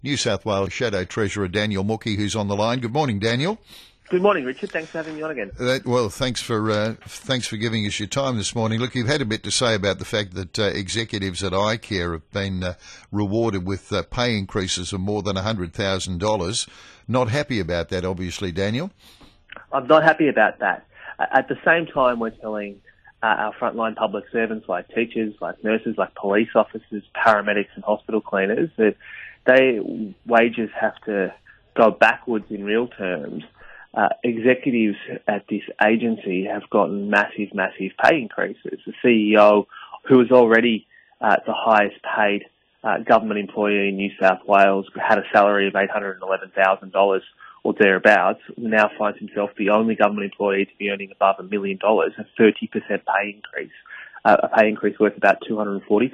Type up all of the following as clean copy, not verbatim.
New South Wales Shadow Treasurer Daniel Mookhey, who's on the line. Good morning, Daniel. Good morning, Richard. Thanks for having me on again. Thanks for giving us your time this morning. Look, you've had a bit to say about the fact that executives at iCare have been rewarded with pay increases of more than $100,000. Not happy about that, obviously, Daniel. I'm not happy about that. At the same time, we're telling our frontline public servants like teachers, like nurses, like police officers, paramedics and hospital cleaners that their wages have to go backwards in real terms. Executives at this agency have gotten massive pay increases. The CEO, who is already the highest paid government employee in New South Wales, had a salary of $811,000 or thereabouts, now finds himself the only government employee to be earning above $1 million, a 30% pay increase. A pay increase worth about $240,000.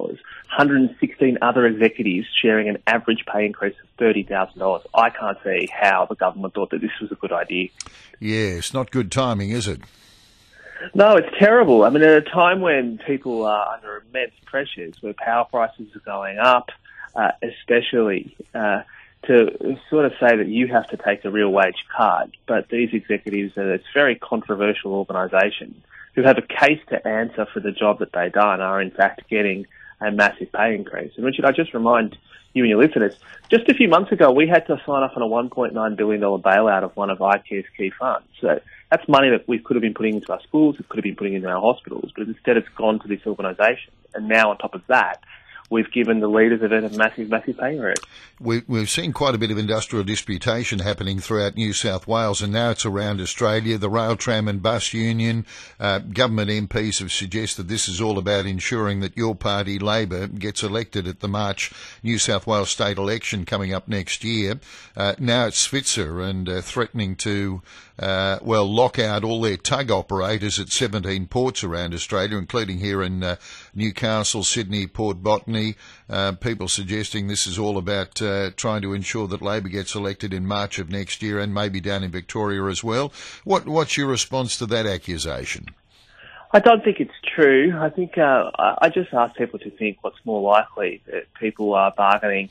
116 other executives sharing an average pay increase of $30,000. I can't see how the government thought that this was a good idea. Yeah, it's not good timing, is it? No, it's terrible. I mean, at a time when people are under immense pressures, where power prices are going up, especially to sort of say that you have to take a real wage cut, but these executives are this very controversial organisation who have a case to answer for the job that they've done are in fact getting a massive pay increase. And Richard, I just remind you and your listeners, just a few months ago we had to sign off on a $1.9 billion bailout of one of iCare's key funds. So that's money that we could have been putting into our schools, it could have been putting into our hospitals, but instead it's gone to this organisation. And now on top of that, we've given the leaders of it a massive pay raise. We've seen quite a bit of industrial disputation happening throughout New South Wales, and now it's around Australia. The Rail, Tram and Bus Union, government MPs have suggested this is all about ensuring that your party, Labor, gets elected at the March New South Wales state election coming up next year. Now it's Switzer and threatening to lock out all their tug operators at 17 ports around Australia, including here in Newcastle, Sydney, Port Botany. People suggesting this is all about trying to ensure that Labor gets elected in March of next year and maybe down in Victoria as well. What's your response to that accusation? I don't think it's true. I think I just ask people to think what's more likely, that people are bargaining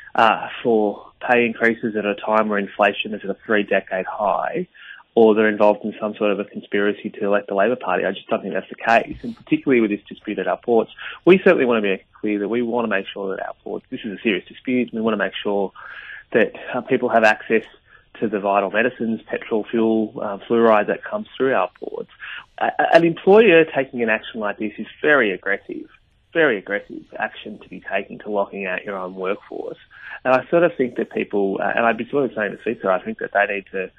for pay increases at a time where inflation is at a 3-decade high, or they're involved in some sort of a conspiracy to elect the Labor Party. I just don't think that's the case. And particularly with this dispute at our ports, we certainly want to make it clear that we want to make sure that our ports, this is a serious dispute, and we want to make sure that people have access to the vital medicines, petrol, fuel, fluoride that comes through our ports. An employer taking an action like this is very aggressive action to be taken to locking out your own workforce. And I sort of think that people, and I'd be sort of saying to CISA, I think that they need to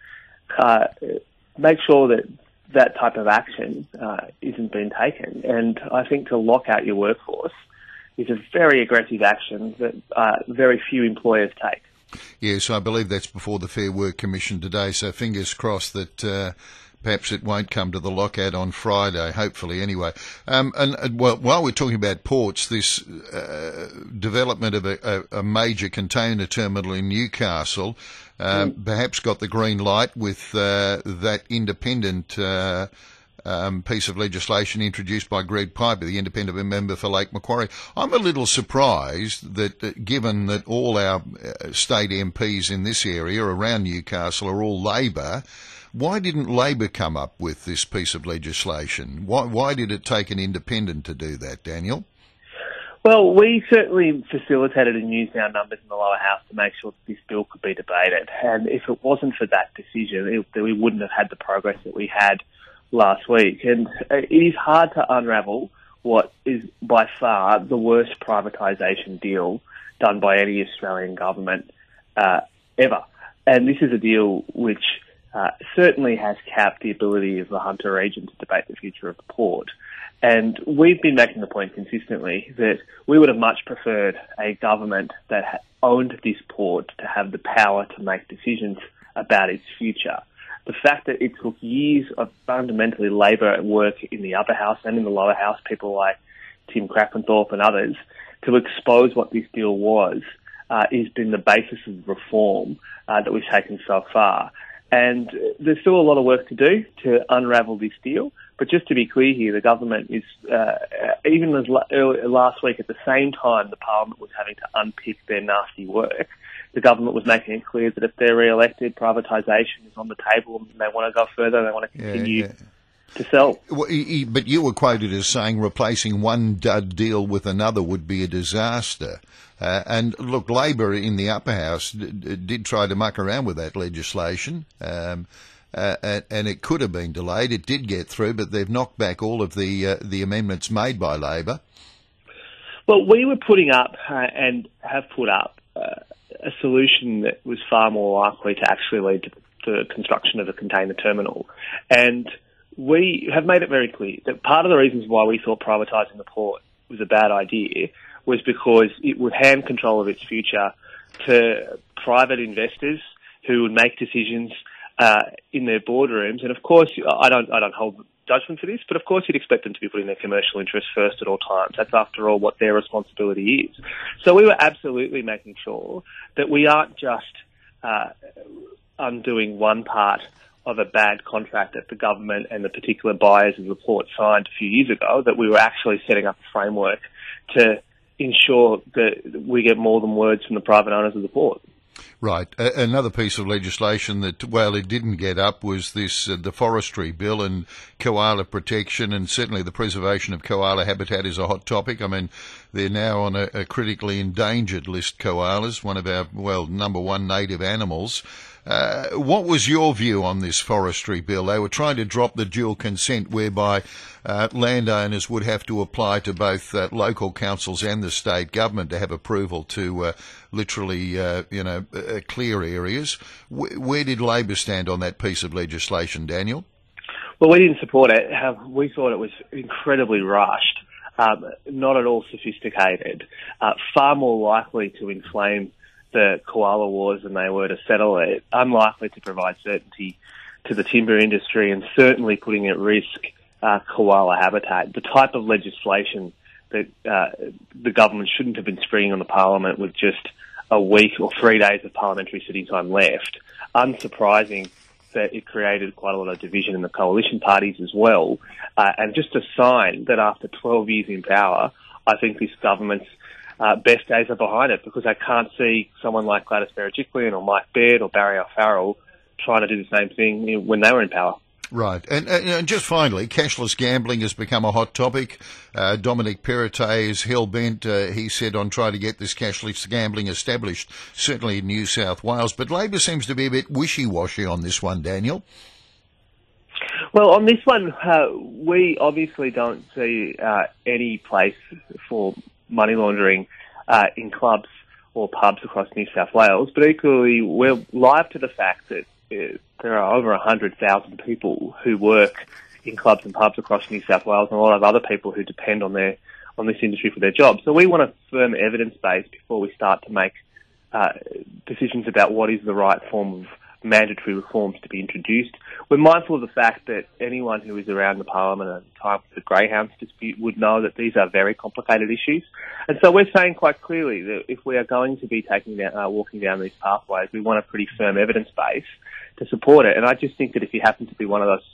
make sure that that type of action isn't being taken. And I think to lock out your workforce is a very aggressive action that very few employers take. Yes, I believe that's before the Fair Work Commission today, so fingers crossed that perhaps it won't come to the lockout on Friday, hopefully anyway. While we're talking about ports, this development of a major container terminal in Newcastle perhaps got the green light with that independent piece of legislation introduced by Greg Piper, the independent member for Lake Macquarie. I'm a little surprised that given that all our state MPs in this area around Newcastle are all Labor, why didn't Labor come up with this piece of legislation? Why did it take an independent to do that, Daniel? Well, we certainly facilitated and used our numbers in the lower house to make sure that this bill could be debated. And if it wasn't for that decision, we wouldn't have had the progress that we had last week. And it is hard to unravel what is by far the worst privatisation deal done by any Australian government ever. And this is a deal which certainly has capped the ability of the Hunter region to debate the future of the port. And we've been making the point consistently that we would have much preferred a government that owned this port to have the power to make decisions about its future. The fact that it took years of fundamentally Labor work in the upper house and in the lower house, people like Tim Crackenthorpe and others, to expose what this deal was, has been the basis of reform that we've taken so far. And there's still a lot of work to do to unravel this deal. But just to be clear here, the government is, even as last week, at the same time the Parliament was having to unpick their nasty work, the government was making it clear that if they're re-elected, privatisation is on the table and they want to go further, they want to continue to sell. Well, but you were quoted as saying replacing one dud deal with another would be a disaster. And look, Labor in the upper house did try to muck around with that legislation, and it could have been delayed. It did get through, but they've knocked back all of the amendments made by Labor. Well, we were putting up and have put up a solution that was far more likely to actually lead to the construction of a container terminal. And we have made it very clear that part of the reasons why we thought privatising the port was a bad idea was because it would hand control of its future to private investors who would make decisions in their boardrooms. And of course, I don't hold judgment for this, but of course you'd expect them to be putting their commercial interests first at all times. That's after all what their responsibility is. So we were absolutely making sure that we aren't just undoing one part of a bad contract that the government and the particular buyers of the port signed a few years ago, that we were actually setting up a framework to ensure that we get more than words from the private owners of the port. Right. Another piece of legislation that, well, it didn't get up was this, the forestry bill and koala protection, and certainly the preservation of koala habitat is a hot topic. I mean, they're now on a critically endangered list, koalas, one of our, well, number one native animals. What was your view on this forestry bill? They were trying to drop the dual consent whereby landowners would have to apply to both local councils and the state government to have approval to literally, clear areas. Where did Labor stand on that piece of legislation, Daniel? Well, we didn't support it. We thought it was incredibly rushed, not at all sophisticated, far more likely to inflame the koala wars than they were to settle it, unlikely to provide certainty to the timber industry, and certainly putting at risk koala habitat. The type of legislation that the government shouldn't have been springing on the Parliament with just a week or 3 days of parliamentary sitting time left. Unsurprising that it created quite a lot of division in the coalition parties as well, and just a sign that after 12 years in power, I think this government's best days are behind it, because I can't see someone like Gladys Berejiklian or Mike Baird or Barry O'Farrell trying to do the same thing when they were in power. Right. And just finally, cashless gambling has become a hot topic. Dominic Perrottet is hell-bent, he said, on trying to get this cashless gambling established, certainly in New South Wales. But Labor seems to be a bit wishy-washy on this one, Daniel. Well, on this one, we obviously don't see any place for money laundering in clubs or pubs across New South Wales, but equally we're live to the fact that there are over 100,000 people who work in clubs and pubs across New South Wales, and a lot of other people who depend on this industry for their jobs. So we want a firm evidence base before we start to make decisions about what is the right form of mandatory reforms to be introduced. We're mindful of the fact that anyone who is around the Parliament at the time of the Greyhounds dispute would know that these are very complicated issues. And so we're saying quite clearly that if we are going to be walking down these pathways, we want a pretty firm evidence base to support it. And I just think that if you happen to be one of those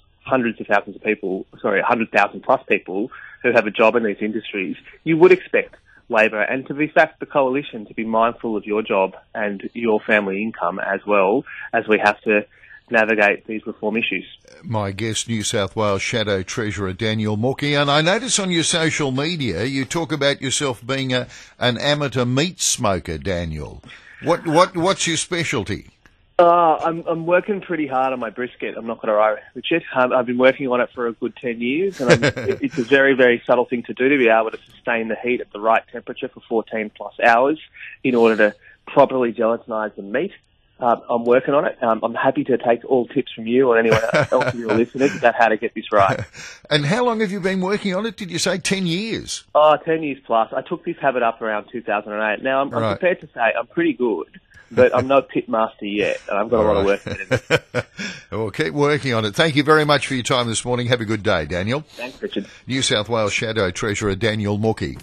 100,000 plus people who have a job in these industries, you would expect Labor and, to be fact, the coalition to be mindful of your job and your family income as well, as we have to navigate these reform issues. My guest, New South Wales Shadow Treasurer Daniel Mookhey, and I notice on your social media you talk about yourself being an amateur meat smoker, Daniel. What's your specialty? I'm working pretty hard on my brisket. I'm not going to lie, Richard. I've been working on it for a good 10 years, and it's a very, very subtle thing to do to be able to sustain the heat at the right temperature for 14 plus hours in order to properly gelatinize the meat. I'm working on it. I'm happy to take all tips from you or anyone else of your listeners about how to get this right. And how long have you been working on it? Did you say 10 years? 10 years plus. I took this habit up around 2008. Now, I'm prepared to say I'm pretty good, but I'm no pit master yet, and I've got a lot of work to do. Well, keep working on it. Thank you very much for your time this morning. Have a good day, Daniel. Thanks, Richard. New South Wales Shadow Treasurer Daniel Mookhey.